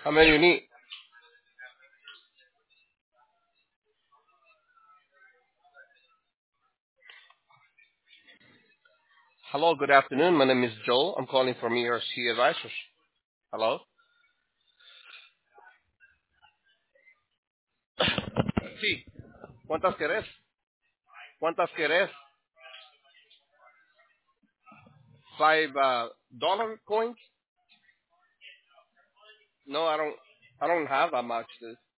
How many you need? Hello, good afternoon. My name is Joel. I'm calling from ERC Advisors. Hello? Sí. ¿Cuántas querés? ¿Cuántas querés? Five dollar coins? No, I don't have that much.